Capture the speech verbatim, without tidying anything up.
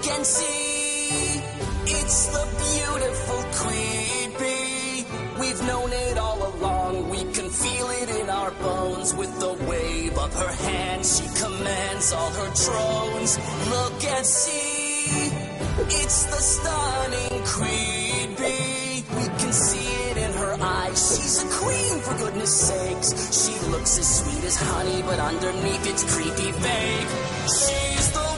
and see. It's the beautiful Queen Bee. We've known it all along. We can feel it in our bones. With the wave of her hand, she commands all her drones. Look and see. It's the stunning Queen Bee. We can see it in her eyes. She's a queen, for goodness sakes. She looks as sweet as honey, but underneath it's creepy fake. She's the